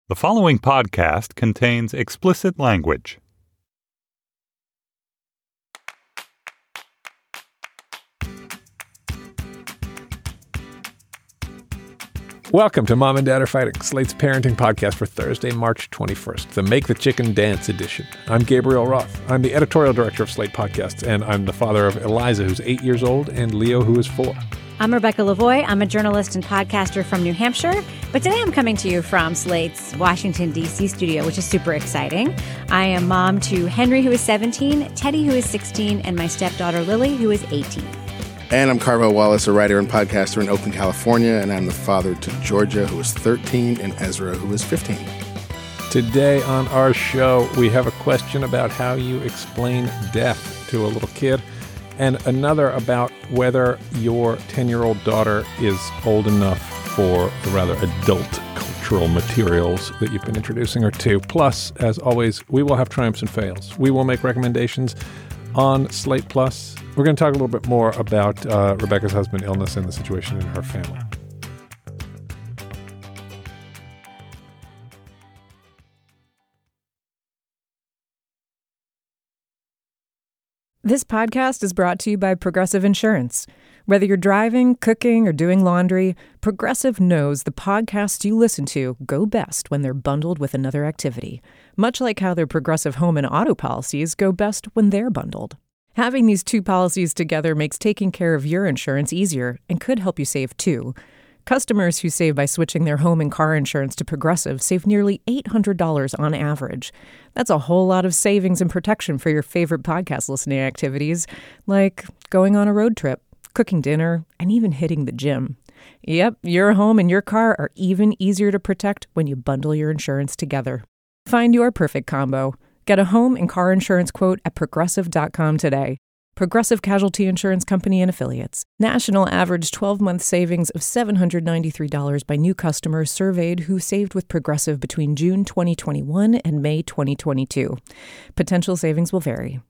The following podcast contains explicit language. Welcome to Mom and Dad Are Fighting, Slate's parenting podcast for Thursday, March 21st, the Make the Chicken Dance edition. I'm Gabriel Roth. I'm the editorial director of Slate Podcasts, and I'm the father of Eliza, who's 8 years old, and Leo, who is 4. I'm Rebecca Lavoie. I'm a journalist and podcaster from New Hampshire, but today I'm coming to you from Slate's Washington, D.C. studio, which is super exciting. I am mom to Henry, who is 17, Teddy, who is 16, and my stepdaughter, Lily, who is 18. And I'm Carvel Wallace, a writer and podcaster in Oakland, California, and I'm the father to Georgia, who is 13, and Ezra, who is 15. Today on our show, we have a question about how you explain death to a little kid, and another about whether your 10-year-old daughter is old enough for the rather adult cultural materials that you've been introducing her to. Plus, as always, we will have triumphs and fails. We will make recommendations on Slate Plus. We're going to talk a little bit more about Rebecca's husband's illness and the situation in her family. This podcast is brought to you by Progressive Insurance. Whether you're driving, cooking, or doing laundry, Progressive knows the podcasts you listen to go best when they're bundled with another activity, much like how their Progressive home and auto policies go best when they're bundled. Having these two policies together makes taking care of your insurance easier and could help you save too. Customers who save by switching their home and car insurance to Progressive save nearly $800 on average. That's a whole lot of savings and protection for your favorite podcast listening activities, like going on a road trip, cooking dinner, and even hitting the gym. Yep, your home and your car are even easier to protect when you bundle your insurance together. Find your perfect combo. Get a home and car insurance quote at Progressive.com today. Progressive Casualty Insurance Company and Affiliates. National average 12-month savings of $793 by new customers surveyed who saved with Progressive between June 2021 and May 2022. Potential savings will vary.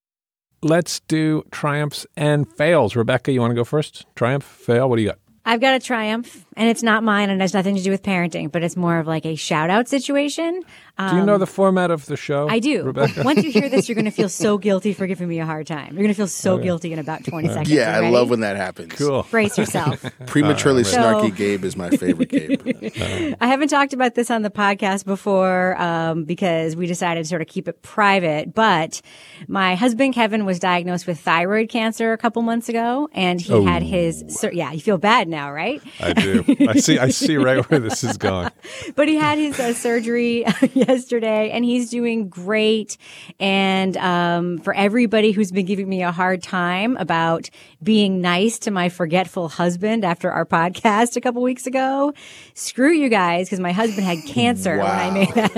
Let's do triumphs and fails. Rebecca, you want to go first? Triumph, fail, what do you got? I've got a triumph, and it's not mine, and it has nothing to do with parenting, but it's more of like a shout-out situation. Do you know the format of the show? I do. Rebecca? Once you hear this, you're going to feel so guilty for giving me a hard time. You're going to feel so guilty in about 20 seconds. Yeah, I Ready? love when that happens. Cool. Brace yourself. Prematurely So- snarky Gabe is my favorite Gabe. I haven't talked about this on the podcast before because we decided to sort of keep it private. But my husband, Kevin, was diagnosed with thyroid cancer a couple months ago. And he had his yeah, you feel bad now, right? I do. I see right where this is going. But he had his surgery yesterday, and he's doing great. And for everybody who's been giving me a hard time about being nice to my forgetful husband after our podcast a couple weeks ago, screw you guys, because my husband had cancer when I made that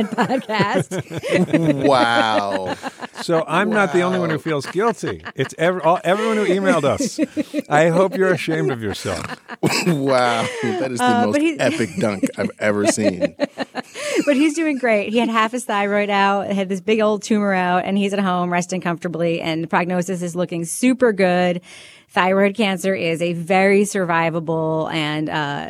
podcast. Wow. So I'm not the only one who feels guilty. It's everyone who emailed us. I hope you're ashamed of yourself. Wow. That is the most epic dunk I've ever seen. But he's doing great. He had half his thyroid out, had this big old tumor out, and he's at home resting comfortably, and the prognosis is looking super good. Thyroid cancer is a very survivable, and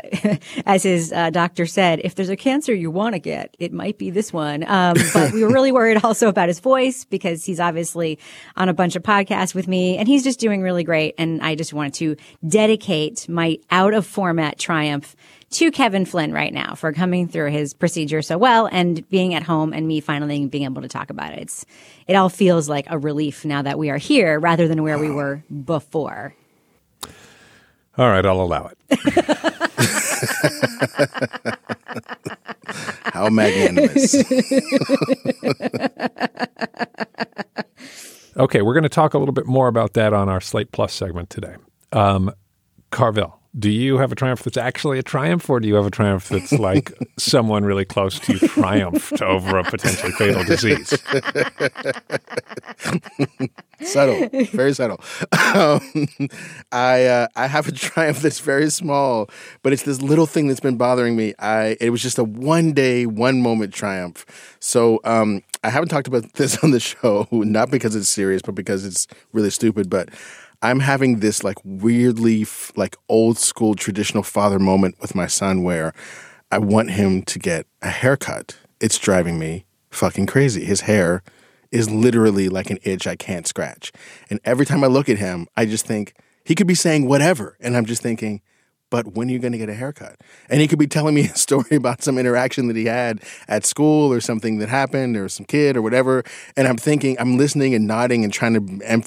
as his doctor said, if there's a cancer you want to get, it might be this one. But we were really worried also about his voice, because he's obviously on a bunch of podcasts with me, and he's just doing really great. And I just wanted to dedicate my out-of-format triumph to Kevin Flynn right now for coming through his procedure so well and being at home and me finally being able to talk about it. It all feels like a relief now that we are here rather than where we were before. All right, I'll allow it. How magnanimous. Okay, we're going to talk a little bit more about that on our Slate Plus segment today. Carvel, do you have a triumph that's actually a triumph, or do you have a triumph that's like someone really close to you triumphed over a potentially fatal disease? Subtle, very subtle. I have a triumph that's very small, but it's this little thing that's been bothering me. It was just a one moment triumph. So I haven't talked about this on the show, not because it's serious, but because it's really stupid. But I'm having this like weirdly like old school traditional father moment with my son where I want him to get a haircut. It's driving me fucking crazy. His hair is literally like an itch I can't scratch. And every time I look at him, I just think he could be saying whatever. And I'm just thinking, but when are you going to get a haircut? And he could be telling me a story about some interaction that he had at school or something that happened or some kid or whatever. And I'm thinking, I'm listening and nodding and trying to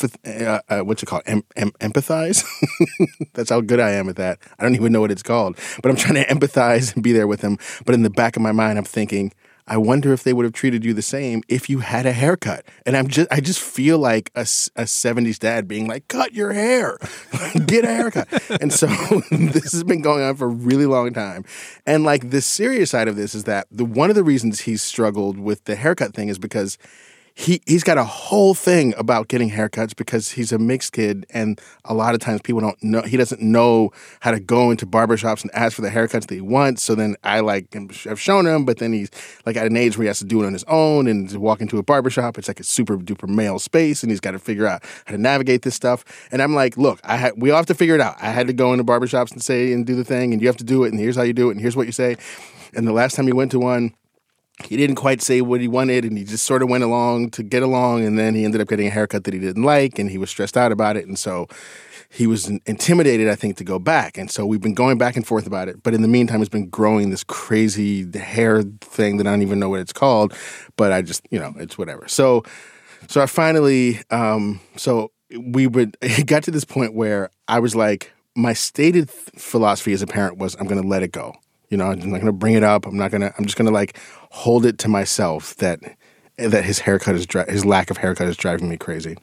empathize. That's how good I am at that. I don't even know what it's called. But I'm trying to empathize and be there with him. But in the back of my mind, I'm thinking, I wonder if they would have treated you the same if you had a haircut. And I just feel like a 70s dad being like, cut your hair, get a haircut. And so this has been going on for a really long time. And like the serious side of this is that one of the reasons he's struggled with the haircut thing is because he's got a whole thing about getting haircuts because he's a mixed kid, and a lot of times people don't know, he doesn't know how to go into barbershops and ask for the haircuts that he wants. So then I've shown him, but then he's like at an age where he has to do it on his own and to walk into a barbershop. It's like a super duper male space, and he's got to figure out how to navigate this stuff. And I'm like, look, we all have to figure it out. I had to go into barbershops and say and do the thing, and you have to do it, and here's how you do it, and here's what you say. And the last time he went to one, he didn't quite say what he wanted, and he just sort of went along to get along, and then he ended up getting a haircut that he didn't like, and he was stressed out about it, and so he was intimidated, I think, to go back. And so we've been going back and forth about it, but in the meantime, it's been growing this crazy hair thing that I don't even know what it's called, but I just, it's whatever. So I finally, it got to this point where I was like, my stated philosophy as a parent was, I'm going to let it go. I'm not going to bring it up. I'm just going to like hold it to myself that his lack of haircut is driving me crazy.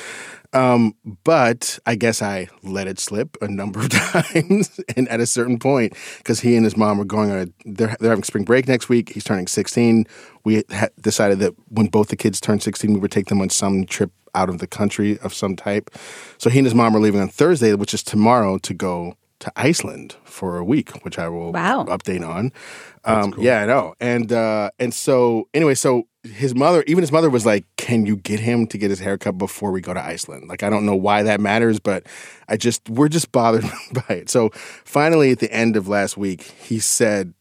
But I guess I let it slip a number of times. And at a certain point, because he and his mom are they're having spring break next week. He's turning 16. We decided that when both the kids turn 16, we would take them on some trip out of the country of some type. So he and his mom are leaving on Thursday, which is tomorrow, to go to Iceland for a week, which I will update on. Cool. Yeah, I know. And so anyway, so his mother was like, can you get him to get his haircut before we go to Iceland? Like, I don't know why that matters, but we're just bothered by it. So finally at the end of last week, he said,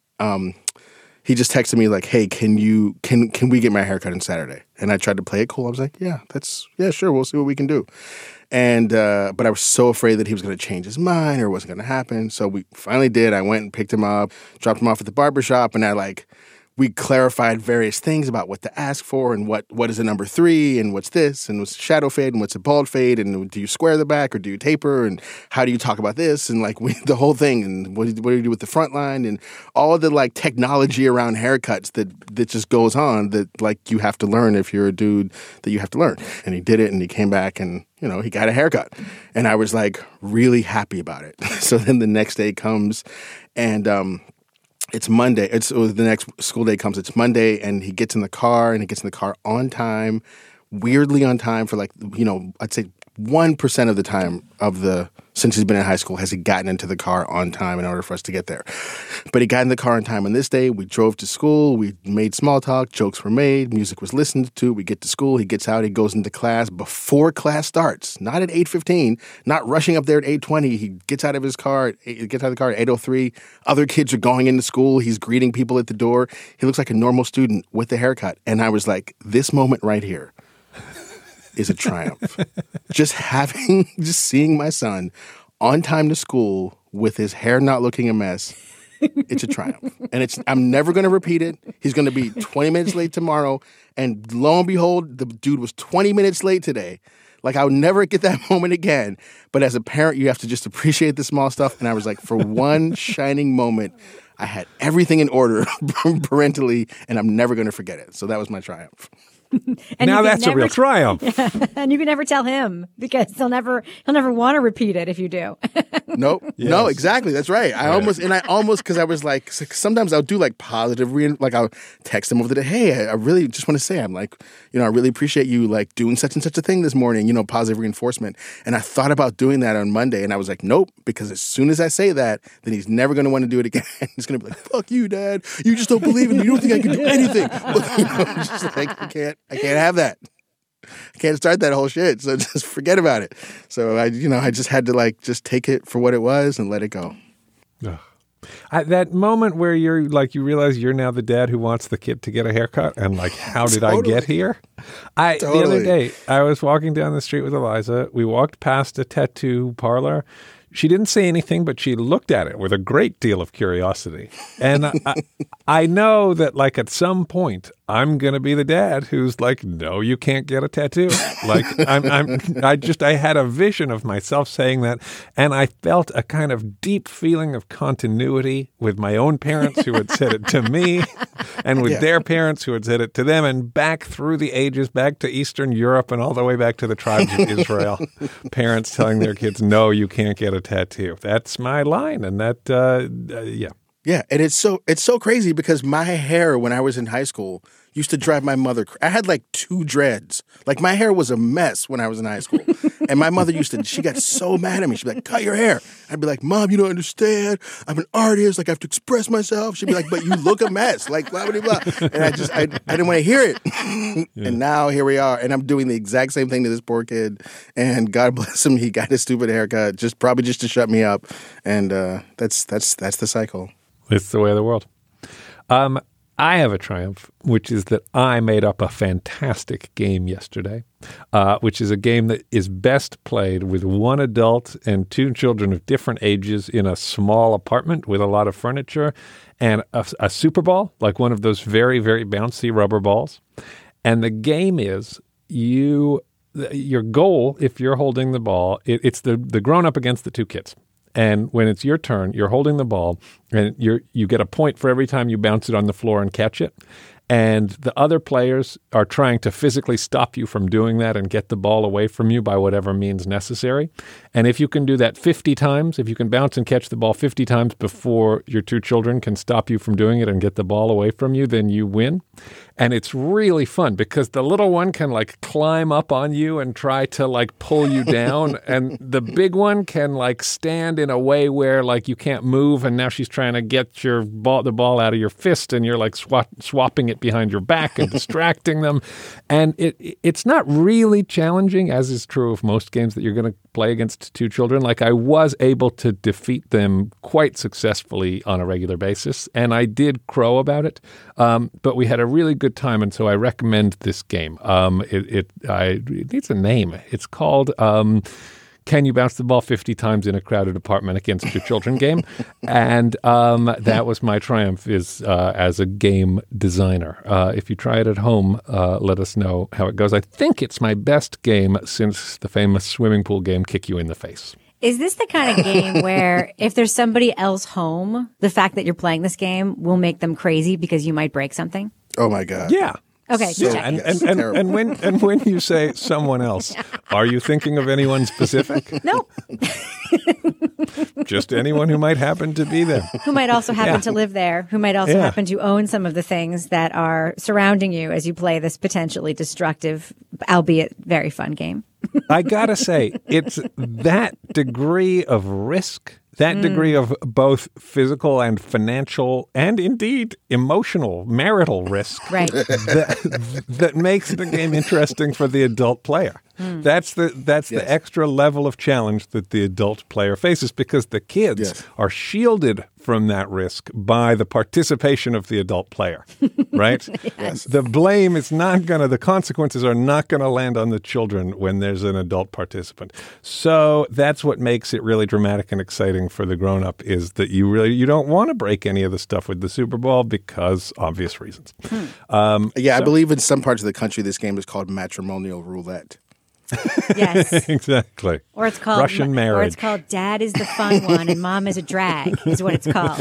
he just texted me like, hey, can we get my haircut on Saturday? And I tried to play it cool. I was like, yeah, sure. We'll see what we can do. And, but I was so afraid that he was going to change his mind or it wasn't going to happen. So we finally did. I went and picked him up, dropped him off at the barbershop, and we clarified various things about what to ask for and what is a number 3 and what's this and what's a shadow fade and what's a bald fade and do you square the back or do you taper and how do you talk about this and like the whole thing and what do you do with the front line and all the like technology around haircuts that just goes on that like you have to learn if you're a dude that you have to learn. And he did it and he came back and he got a haircut and I was like really happy about it. So then the next day comes and it's Monday. The next school day comes. It's Monday, and he gets in the car, on time, weirdly on time for I'd say 1% of the time since he's been in high school has he gotten into the car on time in order for us to get there. But he got in the car on time on this day. We drove to school. We made small talk. Jokes were made. Music was listened to. We get to school. He gets out. He goes into class before class starts. Not at 8:15. Not rushing up there at 8:20. He gets out of the car at 8:03. Other kids are going into school. He's greeting people at the door. He looks like a normal student with a haircut. And I was like, this moment right here is a triumph. Just seeing my son on time to school with his hair not looking a mess, it's a triumph. And I'm never going to repeat it. He's going to be 20 minutes late tomorrow. And lo and behold, the dude was 20 minutes late today. Like, I'll never get that moment again. But as a parent, you have to just appreciate the small stuff. And I was like, for one shining moment, I had everything in order parentally, and I'm never going to forget it. So that was my triumph. And now that's a real triumph. Yeah. And you can never tell him because he'll never want to repeat it if you do. Nope. Yes. No, exactly. That's right. I almost, because I was like, sometimes I'll do like positive, I'll text him over the day. Hey, I really just want to say, I'm like, I really appreciate you like doing such and such a thing this morning, positive reinforcement. And I thought about doing that on Monday and I was like, nope, because as soon as I say that, then he's never going to want to do it again. He's going to be like, fuck you, Dad. You just don't believe in me. You don't think I can do anything. I'm just like, I can't have that. I can't start that whole shit. So just forget about it. So I just had to just take it for what it was and let it go. Ugh. That moment where you're like, you realize you're now the dad who wants the kid to get a haircut, and like, how did I get here? The other day, I was walking down the street with Eliza. We walked past a tattoo parlor. She didn't say anything, but she looked at it with a great deal of curiosity. And I know that, like, at some point, I'm going to be the dad who's like, no, you can't get a tattoo. Like, I had a vision of myself saying that. And I felt a kind of deep feeling of continuity with my own parents who had said it to me and with their parents who had said it to them, and back through the ages, back to Eastern Europe and all the way back to the tribes of Israel. Parents telling their kids, no, you can't get a tattoo. That's my line. And that, yeah. Yeah, and it's so crazy because my hair when I was in high school used to drive my mother. I had like 2 dreads. Like my hair was a mess when I was in high school. And my mother she got so mad at me. She'd be like, cut your hair. I'd be like, Mom, you don't understand. I'm an artist. Like I have to express myself. She'd be like, but you look a mess. Like blah, blah, blah. And I didn't want to hear it. Yeah. And now here we are. And I'm doing the exact same thing to this poor kid. And God bless him. He got his stupid haircut probably just to shut me up. And that's the cycle. It's the way of the world. I have a triumph, which is that I made up a fantastic game yesterday, which is a game that is best played with 1 adult and 2 children of different ages in a small apartment with a lot of furniture and a Super Ball, like one of those very, very bouncy rubber balls. And the game is your goal, if you're holding the ball, it's the grown-up against the 2 kids. And when it's your turn, you're holding the ball, and you get a point for every time you bounce it on the floor and catch it. And the other players are trying to physically stop you from doing that and get the ball away from you by whatever means necessary. And if you can do that 50 times, if you can bounce and catch the ball 50 times before your 2 children can stop you from doing it and get the ball away from you, then you win. And it's really fun because the little one can like climb up on you and try to like pull you down. And the big one can like stand in a way where like you can't move. And now she's trying to get the ball out of your fist, and you're like swapping it behind your back and distracting them. And it's not really challenging, as is true of most games that you're going to play against 2 children. Like I was able to defeat them quite successfully on a regular basis. And I did crow about it. But we had a really good time, and so I recommend this game. It needs a name. It's called Can You Bounce the Ball 50 Times in a Crowded Apartment Against Your Children game. And that was my triumph as a game designer. If you try it at home, let us know how it goes. I think it's my best game since the famous swimming pool game Kick You in the Face. Is this the kind of game where if there's somebody else home, the fact that you're playing this game will make them crazy because you might break something? Oh, my God. Yeah. Okay. So, and when you say someone else, are you thinking of anyone specific? No. Just anyone who might happen to be there. Who might also happen to live there, who might also happen to own some of the things that are surrounding you as you play this potentially destructive, albeit very fun game. I gotta say, it's that degree of risk, that degree of both physical and financial and indeed emotional, marital risk, right, that makes the game interesting for the adult player. That's the extra level of challenge that the adult player faces, because the kids are shielded from that risk by the participation of the adult player, right? The blame is not the consequences are not going to land on the children when there's an adult participant. So that's what makes it really dramatic and exciting for the grown-up, is that you don't want to break any of the stuff with the Super Bowl because obvious reasons. I believe in some parts of the country this game is called matrimonial roulette. Yes. Exactly. Or it's called Russian marriage. Or it's called Dad is the fun one and Mom is a drag, is what it's called.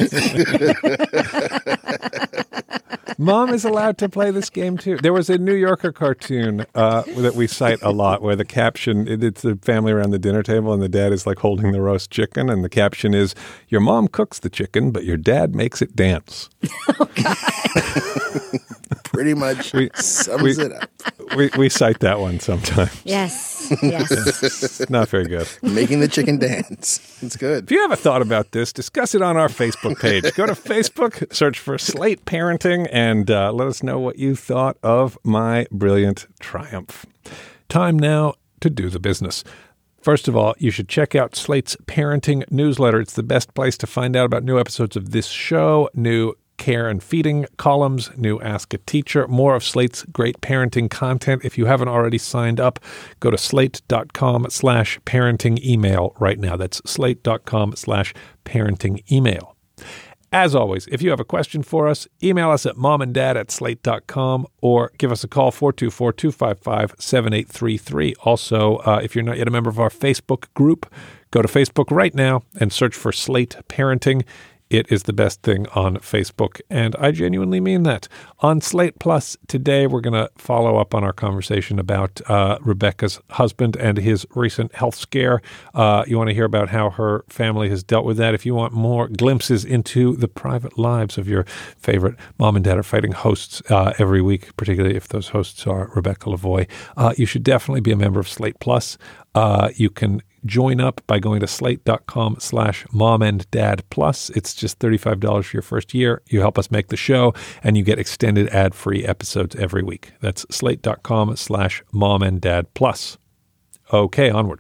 Mom is allowed to play this game too. There was a New Yorker cartoon that we cite a lot where the caption, it's the family around the dinner table and the dad is like holding the roast chicken, and the caption is, your mom cooks the chicken, but your dad makes it dance. Oh, God. Pretty much sums it up. We cite that one sometimes. Yes. Not very good. Making the chicken dance. It's good. If you have a thought about this, discuss it on our Facebook page. Go to Facebook, search for Slate Parenting, and let us know what you thought of my brilliant triumph. Time now to do the business. First of all, you should check out Slate's parenting newsletter. It's the best place to find out about new episodes of this show, new care and feeding columns, new Ask a Teacher, more of Slate's great parenting content. If you haven't already signed up, go to slate.com/parenting email right now. That's slate.com/parenting email. As always, if you have a question for us, email us at momanddad@slate.com or give us a call, 424-255-7833. Also, if you're not yet a member of our Facebook group, go to Facebook right now and search for Slate Parenting. It is the best thing on Facebook, and I genuinely mean that. On Slate Plus today, we're going to follow up on our conversation about Rebecca's husband and his recent health scare. You want to hear about how her family has dealt with that. If you want more glimpses into the private lives of your favorite Mom and Dad Are Fighting hosts every week, particularly if those hosts are Rebecca Lavoie, you should definitely be a member of Slate Plus. You can join up by going to slate.com/momanddadplus. It's just $35 for your first year. You help us make the show, and you get extended ad-free episodes every week. That's slate.com/momanddadplus. Okay, onward.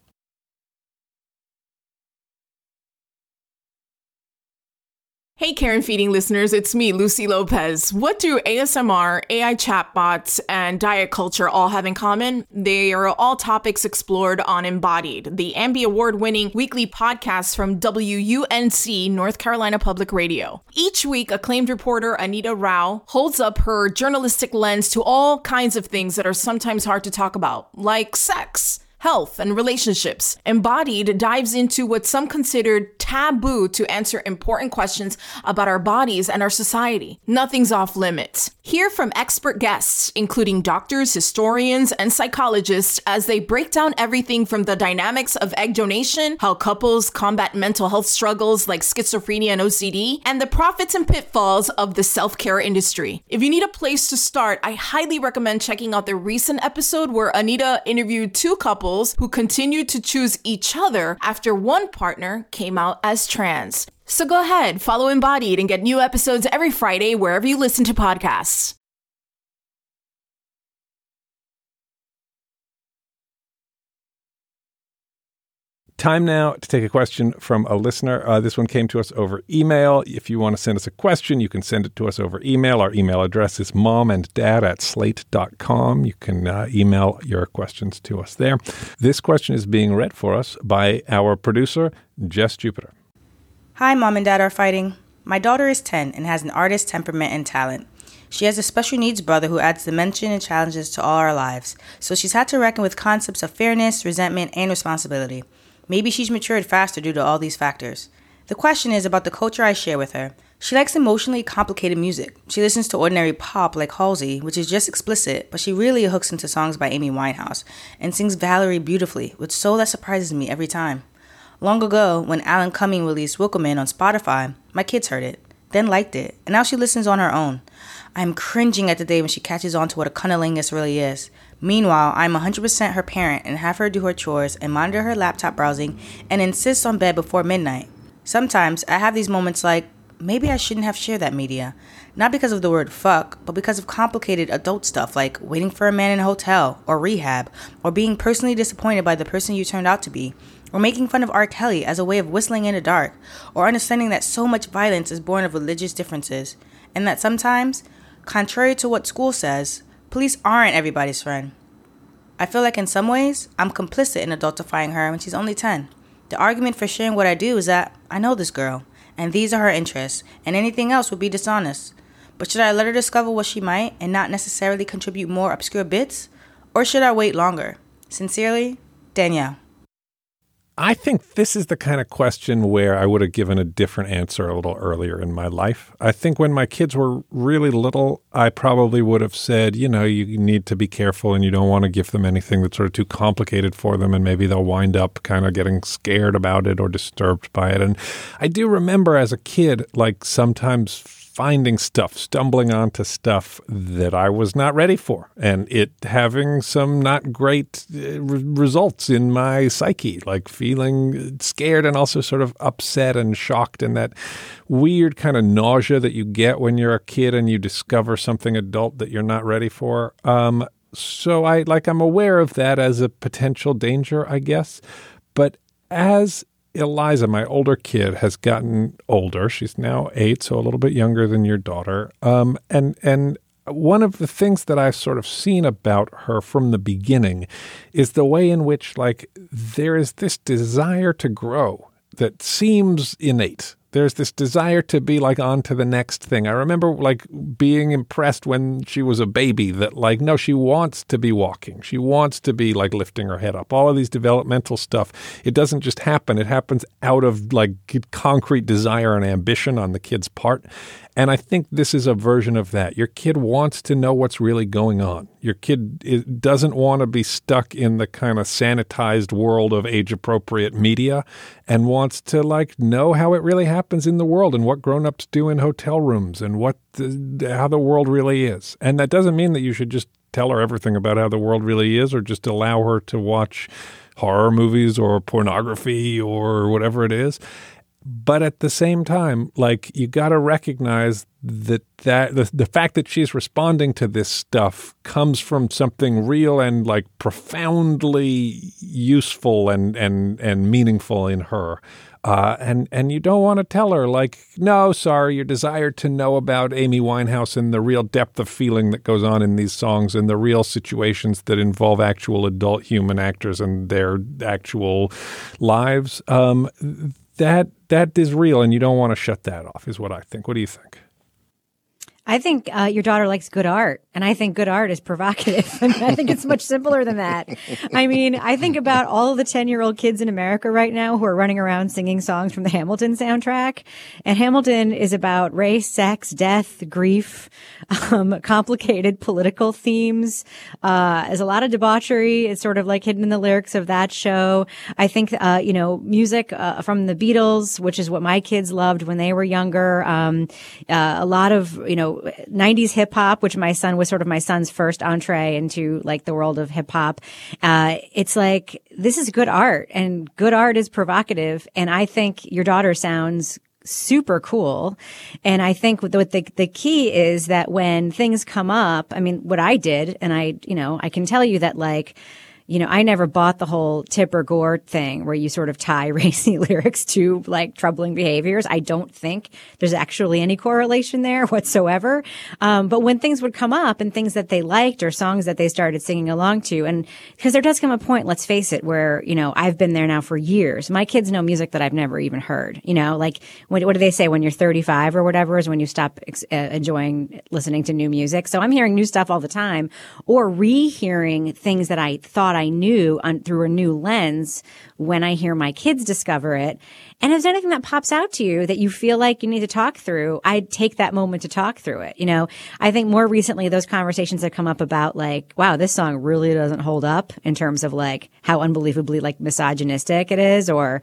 Hey, Care and Feeding listeners, it's me, Lucy Lopez. What do ASMR, AI chatbots, and diet culture all have in common? They are all topics explored on Embodied, the Ambie Award-winning weekly podcast from WUNC, North Carolina Public Radio. Each week, acclaimed reporter Anita Rao holds up her journalistic lens to all kinds of things that are sometimes hard to talk about, like sex, health, and relationships. Embodied dives into what some considered taboo to answer important questions about our bodies and our society. Nothing's off limits. Hear from expert guests, including doctors, historians, and psychologists, as they break down everything from the dynamics of egg donation, how couples combat mental health struggles like schizophrenia and OCD, and the profits and pitfalls of the self-care industry. If you need a place to start, I highly recommend checking out the recent episode where Anita interviewed two couples who continued to choose each other after one partner came out as trans. So go ahead, follow Embodied and get new episodes every Friday wherever you listen to podcasts. Time now to take a question from a listener. This one came to us over email. If you want to send us a question, you can send it to us over email. Our email address is momanddad@slate.com. You can email your questions to us there. This question is being read for us by our producer, Jess Jupiter. Hi, Mom and Dad Are Fighting. My daughter is 10 and has an artist temperament and talent. She has a special needs brother who adds dimension and challenges to all our lives, so she's had to reckon with concepts of fairness, resentment, and responsibility. Maybe she's matured faster due to all these factors. The question is about the culture I share with her. She likes emotionally complicated music. She listens to ordinary pop like Halsey, which is just explicit, but she really hooks into songs by Amy Winehouse and sings Valerie beautifully, with soul that surprises me every time. Long ago, when Alan Cumming released Wilco-Man on Spotify, my kids heard it, then liked it, and now she listens on her own. I'm cringing at the day when she catches on to what a cunnilingus really is. Meanwhile, I'm 100% her parent and have her do her chores and monitor her laptop browsing and insist on bed before midnight. Sometimes I have these moments like, maybe I shouldn't have shared that media. Not because of the word fuck, but because of complicated adult stuff like waiting for a man in a hotel or rehab, or being personally disappointed by the person you turned out to be, or making fun of R. Kelly as a way of whistling in the dark, or understanding that so much violence is born of religious differences, and that sometimes, contrary to what school says, police aren't everybody's friend. I feel like in some ways, I'm complicit in adultifying her when she's only 10. The argument for sharing what I do is that I know this girl, and these are her interests, and anything else would be dishonest. But should I let her discover what she might and not necessarily contribute more obscure bits? Or should I wait longer? Sincerely, Danielle. I think this is the kind of question where I would have given a different answer a little earlier in my life. I think when my kids were really little, I probably would have said, you need to be careful and you don't want to give them anything that's sort of too complicated for them, and maybe they'll wind up kind of getting scared about it or disturbed by it. And I do remember as a kid, like sometimes finding stuff, stumbling onto stuff that I was not ready for, and it having some not great results in my psyche, like feeling scared and also sort of upset and shocked, and that weird kind of nausea that you get when you're a kid and you discover something adult that you're not ready for. So I'm aware of that as a potential danger, I guess. But as Eliza, my older kid, has gotten older, she's now 8, so a little bit younger than your daughter. And one of the things that I've sort of seen about her from the beginning is the way in which, there is this desire to grow that seems innate. There's this desire to be on to the next thing. I remember being impressed when she was a baby that no, she wants to be walking. She wants to be lifting her head up. All of these developmental stuff, it doesn't just happen. It happens out of concrete desire and ambition on the kid's part. And I think this is a version of that. Your kid wants to know what's really going on. Your kid doesn't want to be stuck in the kind of sanitized world of age-appropriate media and wants to know how it really happens in the world and what grown-ups do in hotel rooms and how the world really is. And that doesn't mean that you should just tell her everything about how the world really is or just allow her to watch horror movies or pornography or whatever it is. But at the same time, you got to recognize that the fact that she's responding to this stuff comes from something real and profoundly useful and meaningful in her. And you don't want to tell her no, sorry, your desire to know about Amy Winehouse and the real depth of feeling that goes on in these songs and the real situations that involve actual adult human actors and their actual lives. That is real, and you don't want to shut that off, is what I think. What do you think? I think your daughter likes good art, and I think good art is provocative. I think it's much simpler than that. I mean, I think about all of the 10-year-old kids in America right now who are running around singing songs from the Hamilton soundtrack. And Hamilton is about race, sex, death, grief, complicated political themes. There's a lot of debauchery. It's sort of hidden in the lyrics of that show. I think, music from the Beatles, which is what my kids loved when they were younger. A lot of, 90s hip hop, which my son was sort of my son's first entree into the world of hip hop. It's this is good art, and good art is provocative. And I think your daughter sounds super cool. And I think the key is that when things come up, I mean, what I did, and I can tell you that I never bought the whole Tipper Gore thing where you sort of tie racy lyrics to troubling behaviors. I don't think there's actually any correlation there whatsoever. But when things would come up and things that they liked or songs that they started singing along to, and because there does come a point, let's face it, where, I've been there now for years. My kids know music that I've never even heard, what do they say when you're 35 or whatever is when you stop enjoying listening to new music. So I'm hearing new stuff all the time or rehearing things that I thought I knew through a new lens when I hear my kids discover it. And if there's anything that pops out to you that you feel like you need to talk through, I'd take that moment to talk through it. I think more recently those conversations have come up about wow, this song really doesn't hold up in terms of how unbelievably misogynistic it is or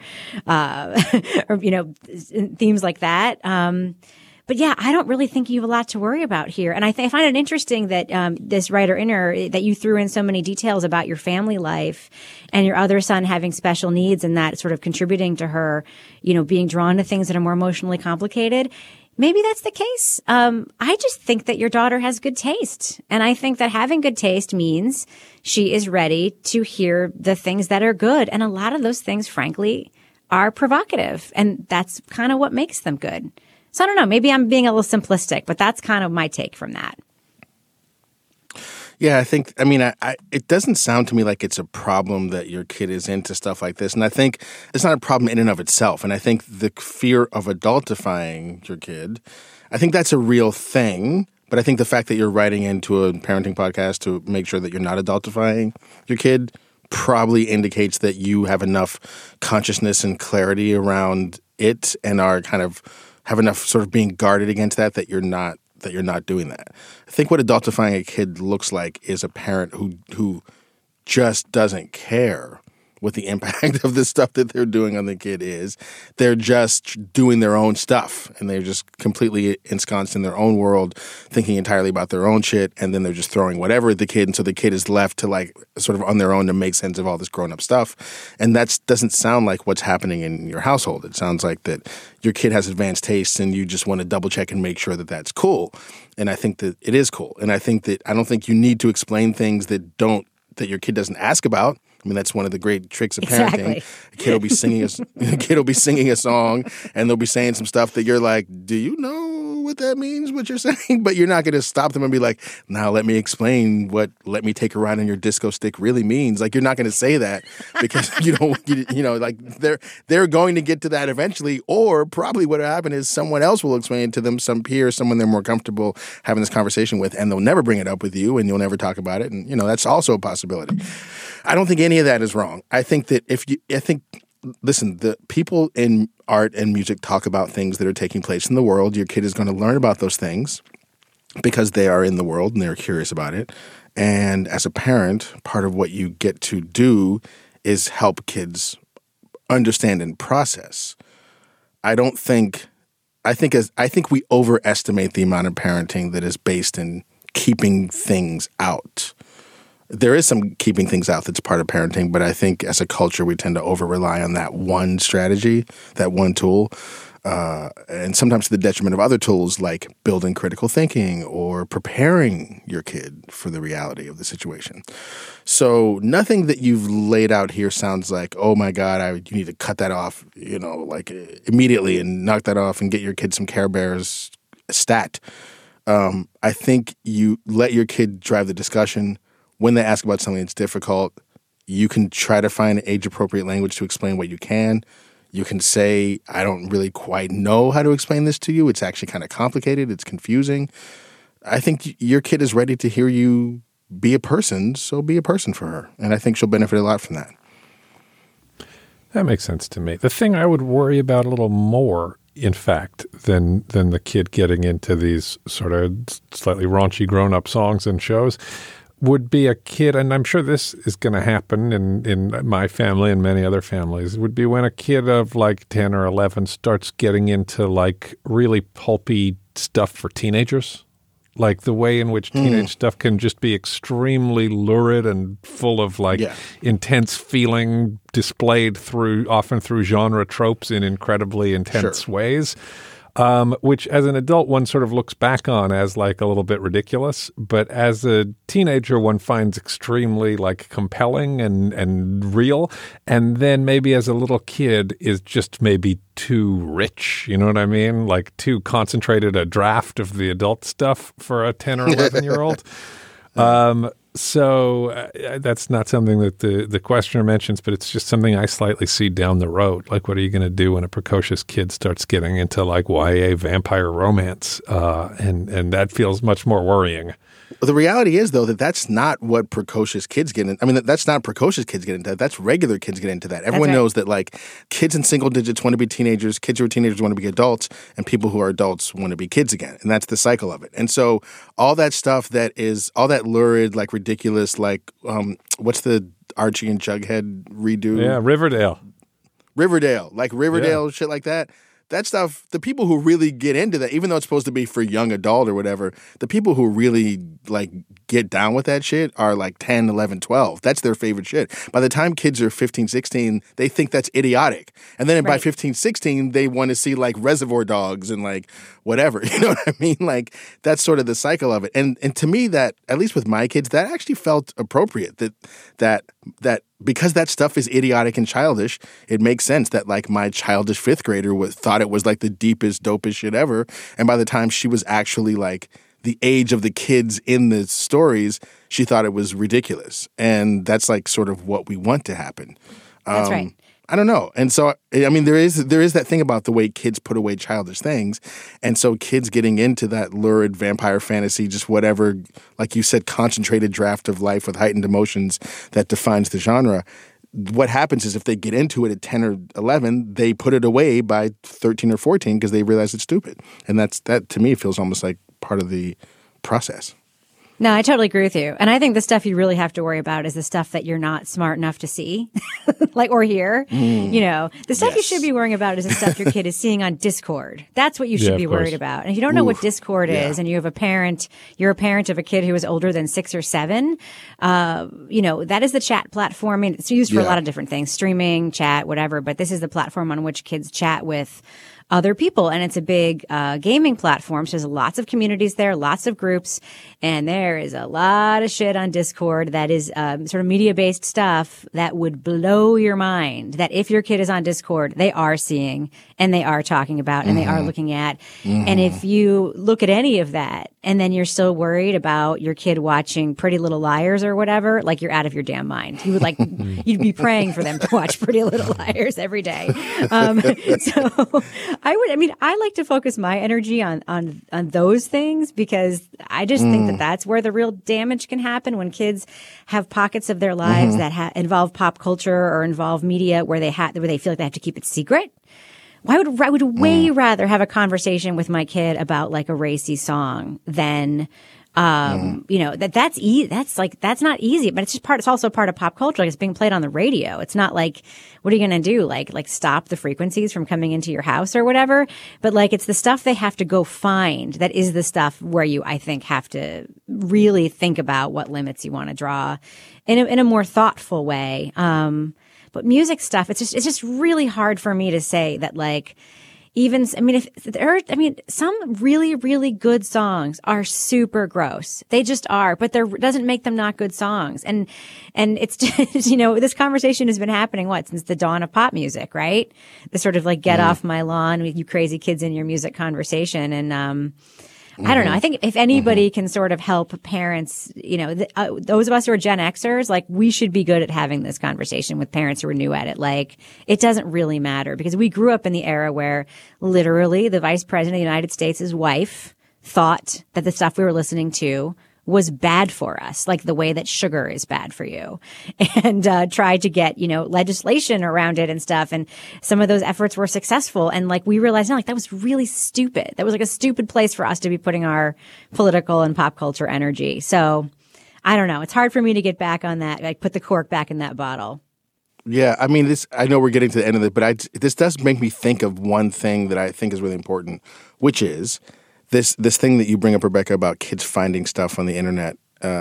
themes like that. But yeah, I don't really think you have a lot to worry about here. And I find it interesting that this writer inner that you threw in so many details about your family life and your other son having special needs and that sort of contributing to her, being drawn to things that are more emotionally complicated. Maybe that's the case. I just think that your daughter has good taste. And I think that having good taste means she is ready to hear the things that are good. And a lot of those things, frankly, are provocative. And that's kind of what makes them good. So I don't know, maybe I'm being a little simplistic, but that's kind of my take from that. Yeah, I it doesn't sound to me like it's a problem that your kid is into stuff like this. And I think it's not a problem in and of itself. And I think the fear of adultifying your kid, I think that's a real thing. But I think the fact that you're writing into a parenting podcast to make sure that you're not adultifying your kid probably indicates that you have enough consciousness and clarity around it and are kind of have enough sort of being guarded against that you're not doing that. I think what adultifying a kid looks like is a parent who just doesn't care what the impact of the stuff that they're doing on the kid is. They're just doing their own stuff, and they're just completely ensconced in their own world, thinking entirely about their own shit, and then they're just throwing whatever at the kid, and so the kid is left to like sort of on their own to make sense of all this grown-up stuff. And that doesn't sound like what's happening in your household. It sounds like that your kid has advanced tastes, and you just want to double-check and make sure that that's cool. And I think that it is cool. And I don't think you need to explain things that your kid doesn't ask about. I mean, that's one of the great tricks of parenting. Exactly. A kid will be singing a song, and they'll be saying some stuff that you're like, do you know what that means, what you're saying? But you're not going to stop them and be like, now let me explain what "let me take a ride on your disco stick" really means. Like, you're not going to say that because like they're going to get to that eventually, or probably what will happen is someone else will explain it to them, some peer, someone they're more comfortable having this conversation with, and they'll never bring it up with you, and you'll never talk about it. And, that's also a possibility. I don't think any of that is wrong. I think that listen, the people in art and music talk about things that are taking place in the world. Your kid is going to learn about those things because they are in the world and they're curious about it. And as a parent, part of what you get to do is help kids understand and process. I think we overestimate the amount of parenting that is based in keeping things out. There is some keeping things out that's part of parenting, but I think as a culture we tend to over-rely on that one strategy, that one tool, and sometimes to the detriment of other tools like building critical thinking or preparing your kid for the reality of the situation. So nothing that you've laid out here sounds like, oh my God, you need to cut that off, immediately and knock that off and get your kid some Care Bears stat. I think you let your kid drive the discussion. When they ask about something that's difficult, you can try to find age-appropriate language to explain what you can. You can say, I don't really quite know how to explain this to you. It's actually kind of complicated. It's confusing. I think your kid is ready to hear you be a person, so be a person for her. And I think she'll benefit a lot from that. That makes sense to me. The thing I would worry about a little more, in fact, than the kid getting into these sort of slightly raunchy grown-up songs and shows would be a kid, and I'm sure this is going to happen in my family and many other families, would be when a kid of like 10 or 11 starts getting into like really pulpy stuff for teenagers. Like the way in which teenage stuff can just be extremely lurid and full of intense feeling displayed often through genre tropes in incredibly intense ways. Which as an adult one sort of looks back on as like a little bit ridiculous, but as a teenager one finds extremely like compelling and real, and then maybe as a little kid is just maybe too rich, you know what I mean? Like too concentrated a draft of the adult stuff for a 10 or 11-year-old. So that's not something that the questioner mentions, but it's just something I slightly see down the road. Like, what are you going to do when a precocious kid starts getting into like YA vampire romance? And that feels much more worrying. The reality is, though, that's not what precocious kids get into. I mean, that's not precocious kids get into that. That's regular kids get into that. Everyone knows that, like, kids in single digits want to be teenagers, kids who are teenagers want to be adults, and people who are adults want to be kids again. And that's the cycle of it. And so all that stuff all that lurid, like, ridiculous, like, what's the Archie and Jughead redo? Yeah, Riverdale. Riverdale, shit like that. That stuff, the people who really get into that, even though it's supposed to be for young adult or whatever, the people who really like get down with that shit are like 10, 11, 12. That's their favorite shit. By the time kids are 15, 16, they think that's idiotic. And then by 15, 16, they want to see like Reservoir Dogs and like whatever. You know what I mean? Like that's sort of the cycle of it. And to me that, at least with my kids, that actually felt appropriate that because that stuff is idiotic and childish, it makes sense that like my childish fifth grader thought it was like the deepest, dopest shit ever. And by the time she was actually like the age of the kids in the stories, she thought it was ridiculous. And that's like sort of what we want to happen. That's right. I don't know. And so, I mean, there is that thing about the way kids put away childish things. And so kids getting into that lurid vampire fantasy, just whatever, like you said, concentrated draft of life with heightened emotions that defines the genre. What happens is if they get into it at 10 or 11, they put it away by 13 or 14 because they realize it's stupid. And that to me feels almost like part of the process. No, I totally agree with you. And I think the stuff you really have to worry about is the stuff that you're not smart enough to see, like, or hear. You know, the stuff you should be worrying about is the stuff your kid is seeing on Discord. That's what you should be worried about. And if you don't know what Discord is, and you have you're a parent of a kid who is older than 6 or 7, you know, that is the chat platform. I mean, it's used for a lot of different things, streaming, chat, whatever, but this is the platform on which kids chat with other people. And it's a big gaming platform. So there's lots of communities there, lots of groups. And there is a lot of shit on Discord that is sort of media-based stuff that would blow your mind, that if your kid is on Discord, they are seeing and they are talking about and they are looking at. And if you look at any of that and then you're still worried about your kid watching Pretty Little Liars or whatever, like, you're out of your damn mind. You would you'd be praying for them to watch Pretty Little Liars every day. So I like to focus my energy on those things, because I just think that that's where the real damage can happen, when kids have pockets of their lives that involve pop culture or involve media where they feel like they have to keep it secret. I would way rather have a conversation with my kid about, like, a racy song than you know, that's not easy, but it's also part of pop culture. Like, it's being played on the radio. It's not like, what are you going to do? Like stop the frequencies from coming into your house or whatever. But, like, it's the stuff they have to go find that is the stuff where you, I think, have to really think about what limits you want to draw in a more thoughtful way. But music stuff, it's just really hard for me to say that, like, some really, really good songs are super gross. They just are, but there doesn't make them not good songs. And it's just, you know, this conversation has been happening, since the dawn of pop music, right? The sort of, like, get off my lawn with you crazy kids in your music conversation. And, I don't know. I think if anybody can sort of help parents, you know, those of us who are Gen Xers, like, we should be good at having this conversation with parents who are new at it. Like, it doesn't really matter, because we grew up in the era where literally the vice president of the United States' wife thought that the stuff we were listening to was bad for us, like the way that sugar is bad for you, and tried to get, you know, legislation around it and stuff. And some of those efforts were successful. And, like, we realized now, like, that was really stupid. That was, like, a stupid place for us to be putting our political and pop culture energy. So I don't know. It's hard for me to get back on that, like, put the cork back in that bottle. Yeah, I mean, I know we're getting to the end of it, but this does make me think of one thing that I think is really important, which is this thing that you bring up, Rebecca, about kids finding stuff on the internet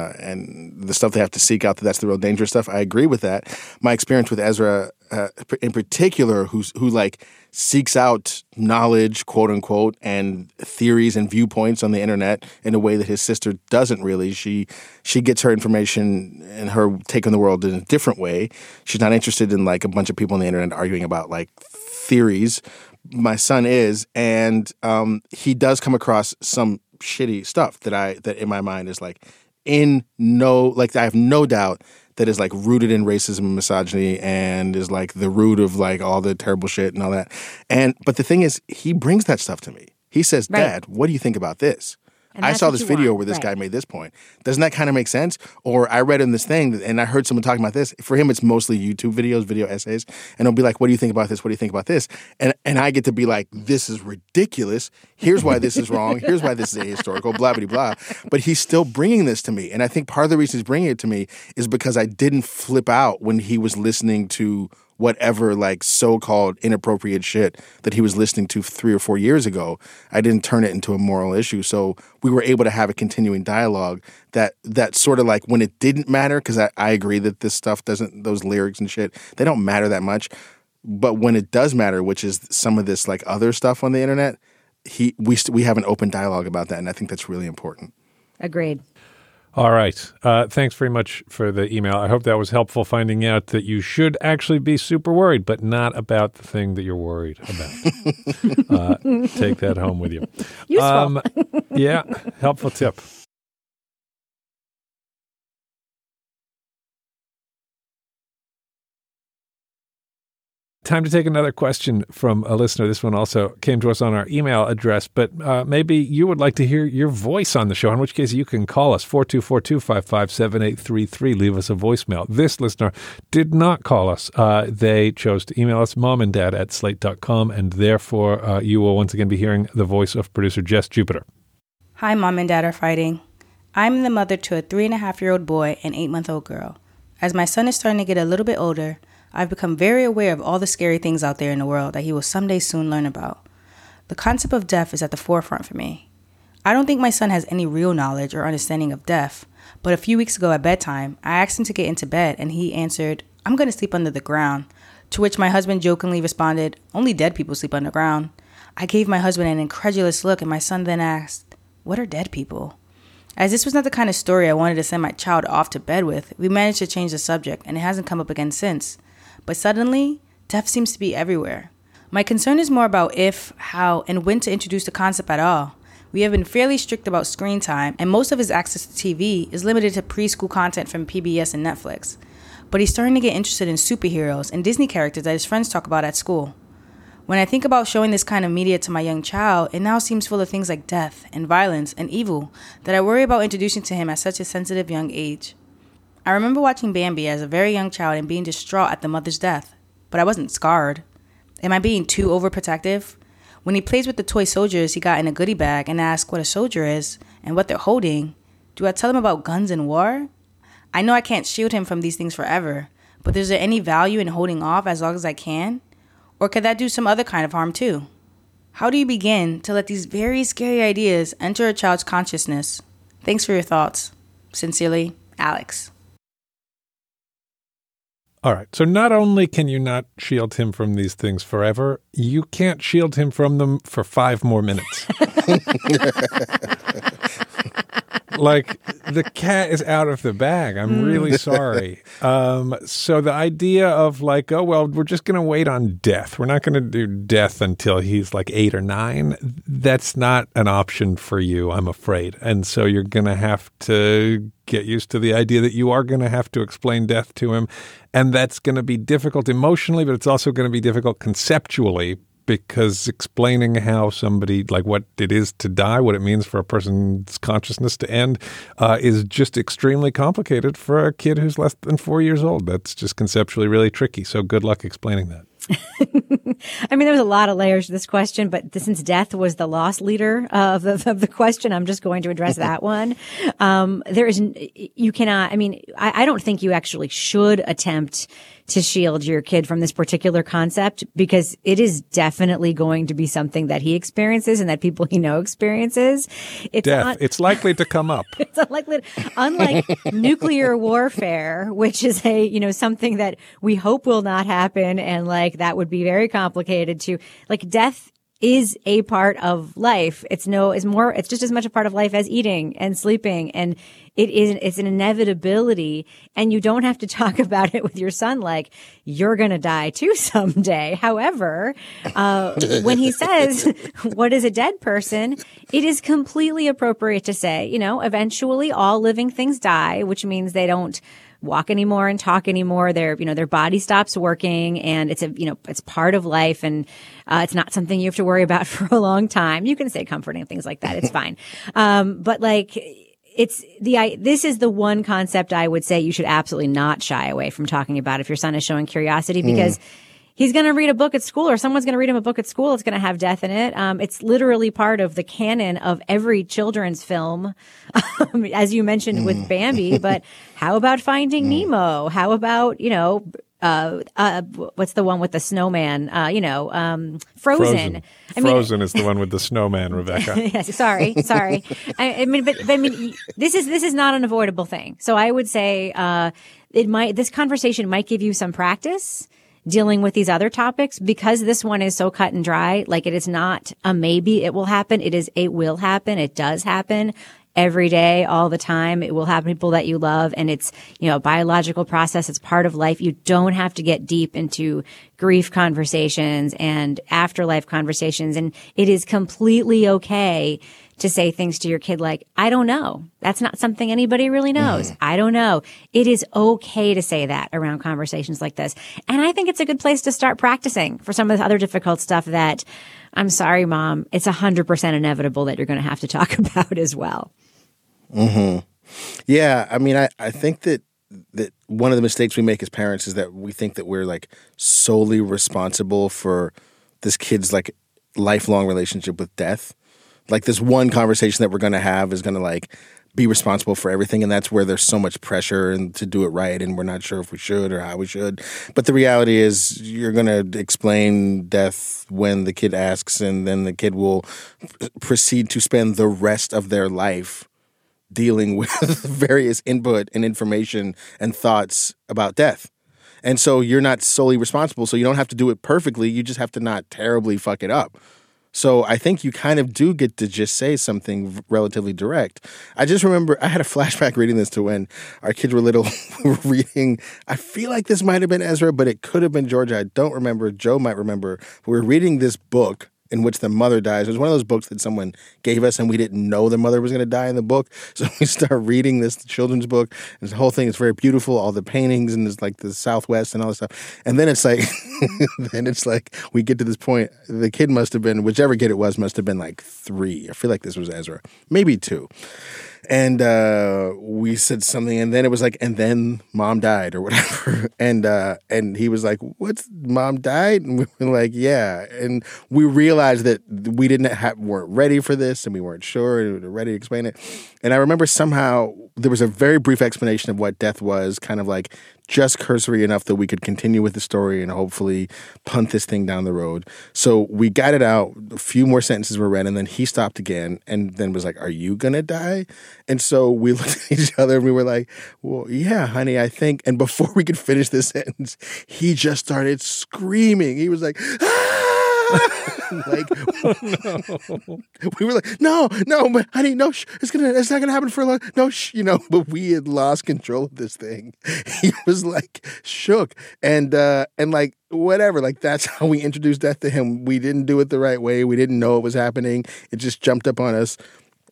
and the stuff they have to seek out, that's the real dangerous stuff. I agree with that. My experience with Ezra in particular, who like seeks out knowledge, quote unquote, and theories and viewpoints on the internet in a way that his sister doesn't really. She gets her information and her take on the world in a different way. She's not interested in, like, a bunch of people on the internet arguing about, like, theories. My son is, and he does come across some shitty stuff that in my mind is, like, I have no doubt that is, like, rooted in racism and misogyny and is, like, the root of, like, all the terrible shit and all that. But the thing is, he brings that stuff to me. He says, Dad, what do you think about this? I saw this video where this guy made this point. Doesn't that kind of make sense? Or I read in this thing and I heard someone talking about this. For him, it's mostly YouTube videos, video essays. And he'll be like, what do you think about this? What do you think about this? And I get to be like, this is ridiculous. Here's why this is wrong. Here's why this is ahistorical, blah, blah, blah. But he's still bringing this to me. And I think part of the reason he's bringing it to me is because I didn't flip out when he was listening to whatever, like, so-called inappropriate shit that he was listening to 3 or 4 years ago. I didn't turn it into a moral issue. So we were able to have a continuing dialogue that sort of, like, when it didn't matter, because I agree that this stuff those lyrics and shit, they don't matter that much. But when it does matter, which is some of this, like, other stuff on the internet, we have an open dialogue about that. And I think that's really important. Agreed. All right. Thanks very much for the email. I hope that was helpful, finding out that you should actually be super worried, but not about the thing that you're worried about. Take that home with you. Useful. Yeah, helpful tip. Time to take another question from a listener. This one also came to us on our email address, but maybe you would like to hear your voice on the show, in which case you can call us, 424-255-7833. Leave us a voicemail. This listener did not call us. They chose to email us, momanddad@slate.com, and therefore you will once again be hearing the voice of producer Jess Jupiter. Hi, Mom and Dad are fighting. I'm the mother to a 3.5-year-old boy and 8-month-old girl. As my son is starting to get a little bit older, I've become very aware of all the scary things out there in the world that he will someday soon learn about. The concept of death is at the forefront for me. I don't think my son has any real knowledge or understanding of death, but a few weeks ago at bedtime, I asked him to get into bed and he answered, "I'm going to sleep under the ground," to which my husband jokingly responded, "Only dead people sleep underground." I gave my husband an incredulous look and my son then asked, "What are dead people?" As this was not the kind of story I wanted to send my child off to bed with, we managed to change the subject and it hasn't come up again since. But suddenly, death seems to be everywhere. My concern is more about if, how, and when to introduce the concept at all. We have been fairly strict about screen time, and most of his access to TV is limited to preschool content from PBS and Netflix. But he's starting to get interested in superheroes and Disney characters that his friends talk about at school. When I think about showing this kind of media to my young child, it now seems full of things like death and violence and evil that I worry about introducing to him at such a sensitive young age. I remember watching Bambi as a very young child and being distraught at the mother's death, but I wasn't scarred. Am I being too overprotective? When he plays with the toy soldiers he got in a goodie bag and asks what a soldier is and what they're holding, do I tell him about guns and war? I know I can't shield him from these things forever, but is there any value in holding off as long as I can? Or could that do some other kind of harm too? How do you begin to let these very scary ideas enter a child's consciousness? Thanks for your thoughts. Sincerely, Alex. All right. So not only can you not shield him from these things forever, you can't shield him from them for 5 more minutes. Like, the cat is out of the bag. I'm really sorry. So the idea of like, oh, well, we're just going to wait on death. We're not going to do death until he's like 8 or 9. That's not an option for you, I'm afraid. And so you're going to have to get used to the idea that you are going to have to explain death to him. And that's going to be difficult emotionally, but it's also going to be difficult conceptually, because explaining how somebody, like what it is to die, what it means for a person's consciousness to end, is just extremely complicated for a kid who's less than 4 years old. That's just conceptually really tricky. So good luck explaining that. I mean, there was a lot of layers to this question, but since death was the loss leader of the question, I'm just going to address that one. You cannot, I mean, I don't think you actually should attempt to shield your kid from this particular concept, because it is definitely going to be something that he experiences and that people he knows experiences. It's death. It's likely to come up. It's unlikely, unlike nuclear warfare, which is something that we hope will not happen. And like, that would be very complicated to, like, death is a part of life. It's just as much a part of life as eating and sleeping. And it's an inevitability. And you don't have to talk about it with your son like, you're going to die too someday. However, when he says, what is a dead person? It is completely appropriate to say, eventually all living things die, which means they don't walk anymore and talk anymore. Their body stops working, and it's part of life, and it's not something you have to worry about for a long time. You can say comforting things like that. It's fine. But like, this is the one concept I would say you should absolutely not shy away from talking about if your son is showing curiosity, because he's going to read a book at school, or someone's going to read him a book at school. It's going to have death in it. It's literally part of the canon of every children's film, as you mentioned with Bambi. But how about Finding Nemo? How about, what's the one with the snowman? Frozen. Frozen is the one with the snowman, Rebecca. Yes, sorry. I mean, this is not an avoidable thing. So I would say, this conversation might give you some practice dealing with these other topics, because this one is so cut and dry. Like, it is not a maybe it will happen. It will happen. It does happen every day, all the time. It will happen to people that you love. And it's, a biological process. It's part of life. You don't have to get deep into grief conversations and afterlife conversations. And it is completely okay to say things to your kid like, I don't know. That's not something anybody really knows. I don't know. It is okay to say that around conversations like this. And I think it's a good place to start practicing for some of the other difficult stuff that, I'm sorry, Mom, it's 100% inevitable that you're going to have to talk about as well. Mm-hmm. Yeah. I mean, I think that one of the mistakes we make as parents is that we think that we're like solely responsible for this kid's like lifelong relationship with death. Like, this one conversation that we're going to have is going to like be responsible for everything, and that's where there's so much pressure and to do it right, and we're not sure if we should or how we should. But the reality is you're going to explain death when the kid asks, and then the kid will proceed to spend the rest of their life dealing with various input and information and thoughts about death. And so you're not solely responsible, so you don't have to do it perfectly. You just have to not terribly fuck it up. So I think you kind of do get to just say something relatively direct. I just remember I had a flashback reading this to when our kids were little. We were reading, I feel like this might have been Ezra, but it could have been Georgia. I don't remember. Joe might remember. We were reading this book in which the mother dies. It was one of those books that someone gave us and we didn't know the mother was going to die in the book. So we start reading this children's book. And the whole thing is very beautiful, all the paintings and there's like the Southwest and all this stuff. And then it's like, we get to this point, the kid must have been, whichever kid it was, must have been like 3. I feel like this was Ezra, maybe 2. And we said something, and then it was like, and then mom died or whatever. And he was like, "What's mom died?" And we were like, "Yeah." And we realized that we weren't ready for this, and we weren't sure, and we were ready to explain it. And I remember somehow there was a very brief explanation of what death was, kind of like just cursory enough that we could continue with the story and hopefully punt this thing down the road. So we got it out. A few more sentences were read, and then he stopped again and then was like, "Are you going to die?" And so we looked at each other and we were like, "Well, yeah, honey, I think." And before we could finish this sentence, he just started screaming. He was like, "Ah!" Like, oh, no. We were like, no, but honey, no, it's not gonna happen for a long, no, but we had lost control of this thing. He was like shook and like whatever, like that's how we introduced death to him. We didn't do it the right way. We didn't know it was happening. It just jumped up on us.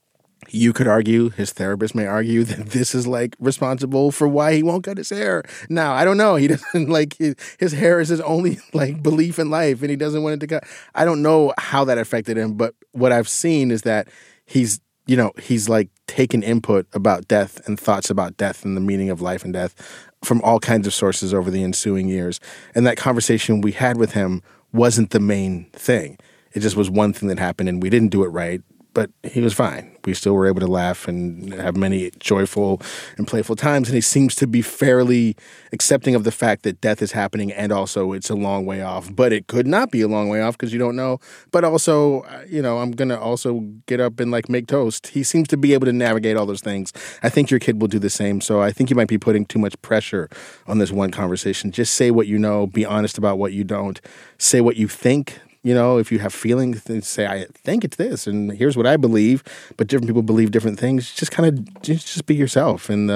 You could argue, his therapist may argue that this is like responsible for why he won't cut his hair. Now, I don't know. He doesn't like his hair is his only like belief in life and he doesn't want it to cut. I don't know how that affected him, but what I've seen is that he's like taken input about death and thoughts about death and the meaning of life and death from all kinds of sources over the ensuing years. And that conversation we had with him wasn't the main thing. It just was one thing that happened and we didn't do it right. But he was fine. We still were able to laugh and have many joyful and playful times. And he seems to be fairly accepting of the fact that death is happening and also it's a long way off. But it could not be a long way off because you don't know. But also, I'm going to also get up and like make toast. He seems to be able to navigate all those things. I think your kid will do the same. So I think you might be putting too much pressure on this one conversation. Just say what you know. Be honest about what you don't. Say what you think. If you have feelings, then say, I think it's this, and here's what I believe, but different people believe different things. Just kind of just be yourself and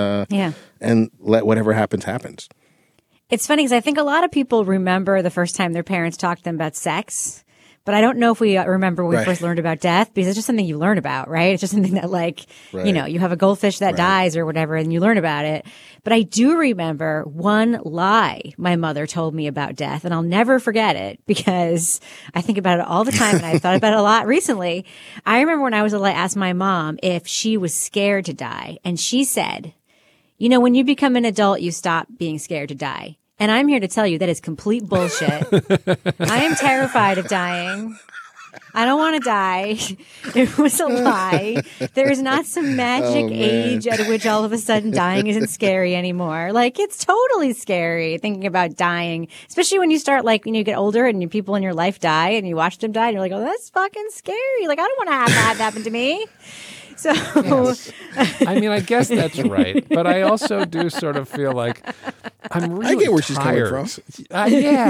let whatever happens. It's funny because I think a lot of people remember the first time their parents talked to them about sex. But I don't know if we remember when we first learned about death because it's just something you learn about, right? It's just something that you have a goldfish that dies or whatever and you learn about it. But I do remember one lie my mother told me about death and I'll never forget it because I think about it all the time and I've thought about it a lot recently. I remember when I was little, I asked my mom if she was scared to die and she said, when you become an adult, you stop being scared to die. And I'm here to tell you that is complete bullshit. I am terrified of dying. I don't want to die. It was a lie. There is not some magic age at which all of a sudden dying isn't scary anymore. Like, it's totally scary thinking about dying, especially when you start, you get older and people in your life die and you watch them die and you're like, oh, that's fucking scary. Like, I don't want to have that happen to me. So, yes. I mean, I guess that's right, but I also do sort of feel like I'm really I get where tired. She's coming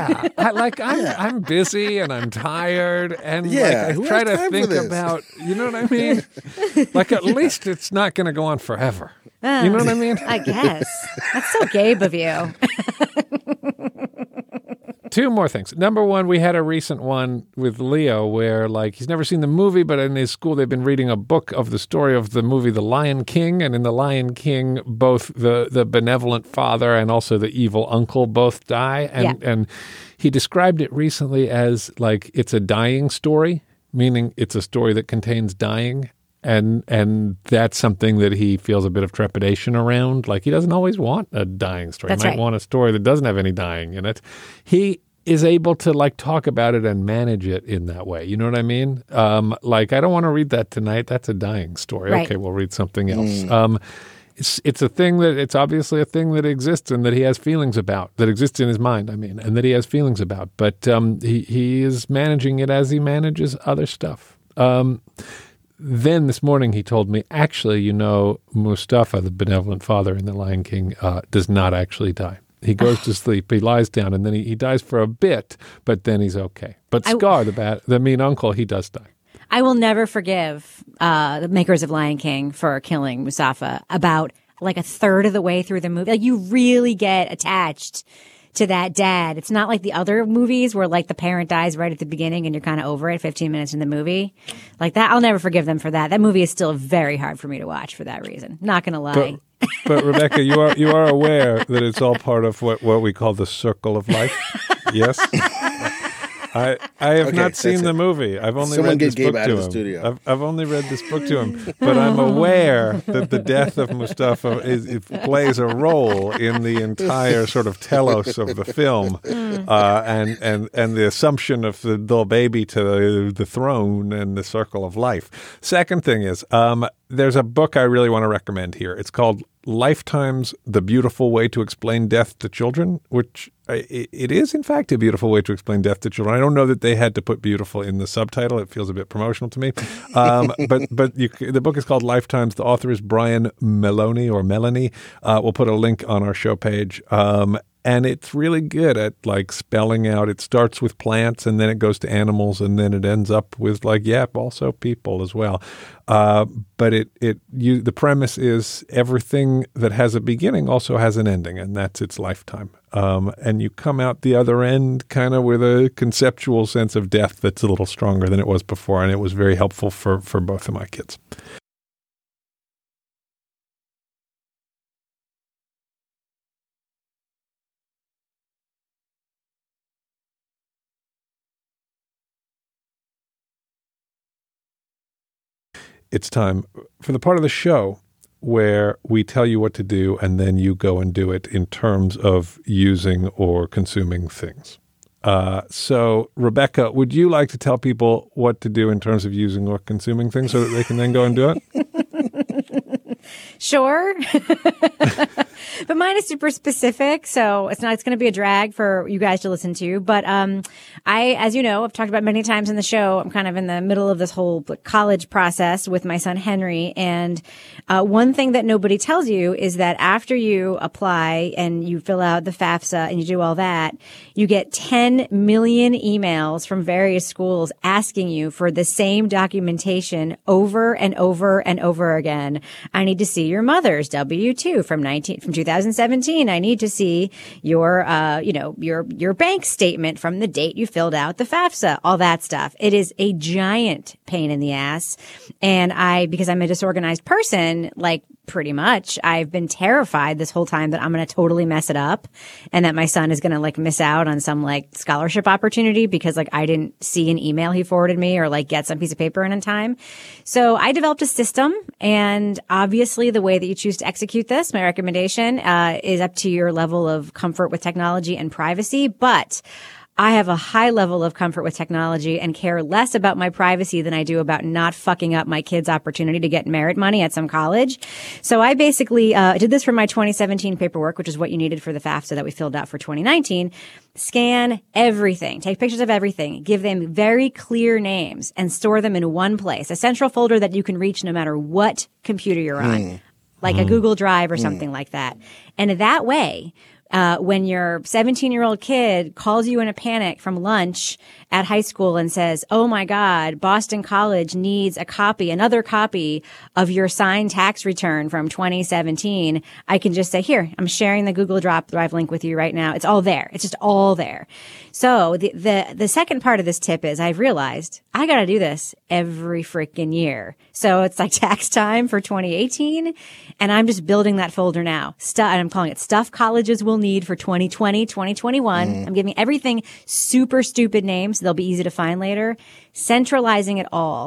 from. I'm busy and I'm tired, and I try to think about, you know what I mean? Like at least it's not going to go on forever. You know what I mean? I guess that's so Gabe of you. 2 more things. Number one, we had a recent one with Leo where he's never seen the movie, but in his school they've been reading a book of the story of the movie The Lion King. And in The Lion King, both the benevolent father and also the evil uncle both die. And he described it recently as it's a dying story, meaning it's a story that contains dying. And that's something that he feels a bit of trepidation around. He doesn't always want a dying story. That's he might want a story that doesn't have any dying in it. is able to like talk about it and manage it in that way. You know what I mean? Like, I don't want to read that tonight. That's a dying story. Right. Okay, we'll read something else. It's a thing that it's obviously a thing that exists and that he has feelings about, that exists in his mind, I mean, and that he has feelings about. But he is managing it as he manages other stuff. Then this morning he told me, actually, you know, Mustafa, the benevolent father in The Lion King, does not actually die. He goes to sleep, he lies down, and then he dies for a bit, but then he's okay. But Scar, the mean uncle, he does die. I will never forgive the makers of Lion King for killing Mustafa about like a third of the way through the movie. Like, you really get attached to that dad. It's not like the other movies where like the parent dies right at the beginning and you're kind of over it 15 minutes in the movie. Like that, I'll never forgive them for that. That movie is still very hard for me to watch for that reason. Not going to lie. But Rebecca, you are aware that it's all part of what we call the circle of life. Yes. I have not seen the movie. I've only read this book to him. I've only read this book to him, but I'm aware that the death of Mustafa plays a role in the entire sort of telos of the film, and the assumption of the little baby to the throne and the circle of life. Second thing is, there's a book I really want to recommend here. It's called Lifetime's The Beautiful Way to Explain Death to Children, which it is, in fact, a beautiful way to explain death to children. I don't know that they had to put beautiful in the subtitle. It feels a bit promotional to me. But the book is called Lifetimes. The author is Brian Meloni or Melanie. We'll put a link on our show page. And it's really good at like spelling out. It starts with plants and then it goes to animals and then it ends up with like, also people as well. But the premise is everything that has a beginning also has an ending, and that's its lifetime. And you come out the other end kind of with a conceptual sense of death that's a little stronger than it was before. And it was very helpful for both of my kids. It's time for the part of the show where we tell you what to do and then you go and do it in terms of using or consuming things. So, Rebecca, would you like to tell people what to do in terms of using or consuming things so that they can then go and do it? Sure. But mine is super specific, so it's going to be a drag for you guys to listen to. But as you know, I've talked about many times in the show, I'm kind of in the middle of this whole college process with my son Henry. And one thing that nobody tells you is that after you apply and you fill out the FAFSA and you do all that, you get 10 million emails from various schools asking you for the same documentation over and over and over again. I need to see your mother's W-2 from 2017. I need to see your bank statement from the date you filled out the FAFSA, all that stuff. It is a giant pain in the ass. And because I'm a disorganized person, like pretty much, I've been terrified this whole time that I'm going to totally mess it up and that my son is going to like miss out on some like scholarship opportunity because like I didn't see an email he forwarded me or like get some piece of paper in time. So I developed a system, and obviously the way that you choose to execute this, my recommendation, is up to your level of comfort with technology and privacy. But I have a high level of comfort with technology and care less about my privacy than I do about not fucking up my kids' opportunity to get merit money at some college. So I basically did this for my 2017 paperwork, which is what you needed for the FAFSA that we filled out for 2019. Scan everything, take pictures of everything, give them very clear names, and store them in one place, a central folder that you can reach no matter what computer you're on, like a Google Drive or something like that. And that way, when your 17-year-old kid calls you in a panic from lunch at high school and says, "Oh my God, Boston College needs another copy of your signed tax return from 2017, I can just say, here, I'm sharing the Google Drive link with you right now. It's all there. It's just all there. So the second part of this tip is I've realized I got to do this every freaking year. So it's like tax time for 2018. And I'm just building that folder now. And I'm calling it stuff colleges will need for 2020, 2021. I'm giving everything super stupid names so they'll be easy to find later, centralizing it all.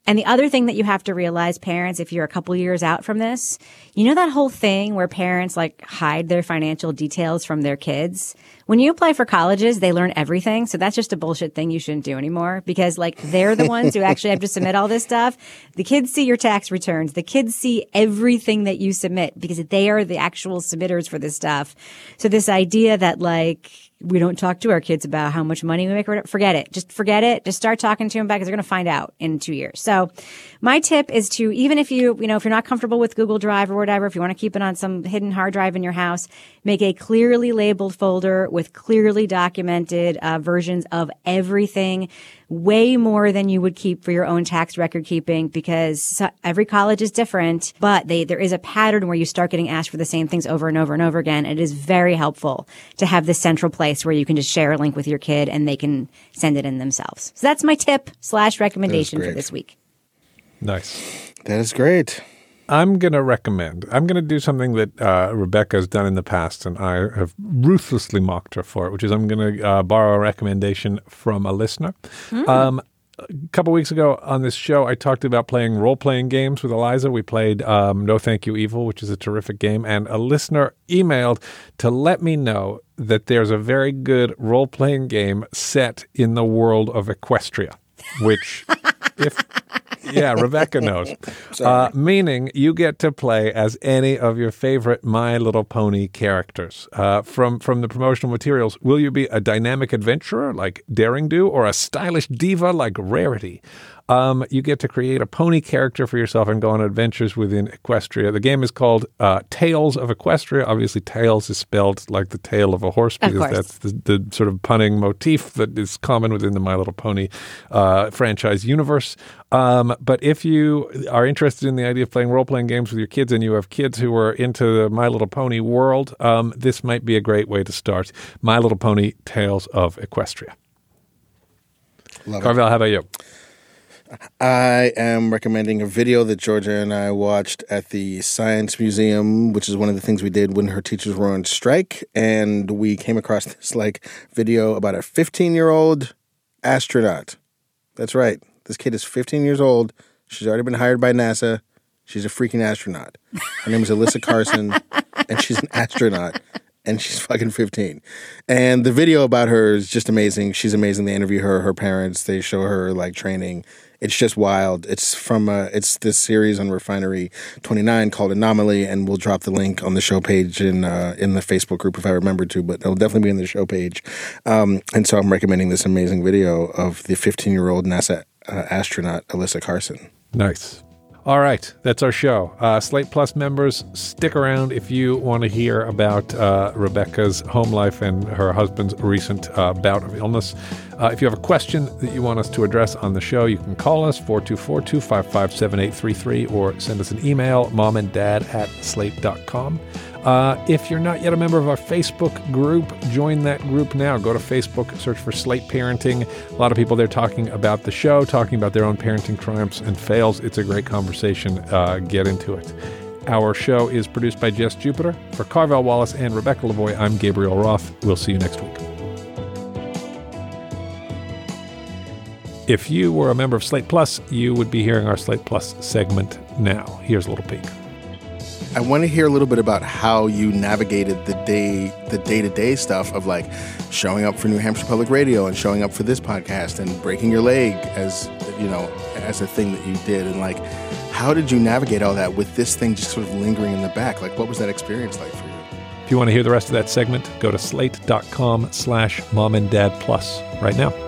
And the other thing that you have to realize, parents, if you're a couple years out from this, you know that whole thing where parents like hide their financial details from their kids? When you apply for colleges, they learn everything. So that's just a bullshit thing you shouldn't do anymore, because like they're the ones who actually have to submit all this stuff. The kids see your tax returns. The kids see everything that you submit because they are the actual submitters for this stuff. So this idea that like we don't talk to our kids about how much money we make, forget it. Just forget it. Just start talking to them about it because they're going to find out in 2 years. So my tip is to, even if if you're not comfortable with Google Drive or whatever, if you want to keep it on some hidden hard drive in your house, make a clearly labeled folder with clearly documented versions of everything, way more than you would keep for your own tax record keeping, because every college is different, but there is a pattern where you start getting asked for the same things over and over and over again. It is very helpful to have this central place where you can just share a link with your kid and they can send it in themselves. So that's my tip / recommendation for this week. Nice. That is great. I'm going to do something that Rebecca has done in the past, and I have ruthlessly mocked her for it, which is I'm going to borrow a recommendation from a listener. A couple weeks ago on this show, I talked about playing role-playing games with Eliza. We played No Thank You Evil, which is a terrific game, and a listener emailed to let me know that there's a very good role-playing game set in the world of Equestria, which Rebecca knows. Meaning you get to play as any of your favorite My Little Pony characters. From the promotional materials, will you be a dynamic adventurer like Daring Do or a stylish diva like Rarity? You get to create a pony character for yourself and go on adventures within Equestria. The game is called Tales of Equestria. Obviously, Tales is spelled like the tail of a horse because that's the sort of punning motif that is common within the My Little Pony franchise universe. But if you are interested in the idea of playing role-playing games with your kids and you have kids who are into the My Little Pony world, this might be a great way to start. My Little Pony Tales of Equestria. Carvel, how about you? I am recommending a video that Georgia and I watched at the Science Museum, which is one of the things we did when her teachers were on strike. And we came across this video about a 15-year-old astronaut. That's right. This kid is 15 years old. She's already been hired by NASA. She's a freaking astronaut. Her name is Alyssa Carson, and she's an astronaut. And she's fucking 15. And the video about her is just amazing. She's amazing. They interview her parents. They show her training. It's just wild. It's from it's this series on Refinery 29 called Anomaly, and we'll drop the link on the show page in the Facebook group if I remember to, but it'll definitely be in the show page. And so I'm recommending this amazing video of the 15-year-old NASA astronaut Alyssa Carson. Nice. All right, that's our show. Slate Plus members, stick around if you want to hear about Rebecca's home life and her husband's recent bout of illness. If you have a question that you want us to address on the show, you can call us, 424-255-7833, or send us an email, momanddad@slate.com. If you're not yet a member of our Facebook group, join that group now. Go to Facebook, search for Slate Parenting. A lot of people there talking about the show, talking about their own parenting triumphs and fails. It's a great conversation. Get into it. Our show is produced by Jess Jupiter. For Carvel Wallace and Rebecca Lavoie, I'm Gabriel Roth. We'll see you next week. If you were a member of Slate Plus, you would be hearing our Slate Plus segment now. Here's a little peek. I want to hear a little bit about how you navigated the day-to-day stuff of showing up for New Hampshire Public Radio and showing up for this podcast and breaking your leg as a thing that you did. And how did you navigate all that with this thing just sort of lingering in the back? What was that experience like for you? If you want to hear the rest of that segment, go to slate.com/momanddadplus right now.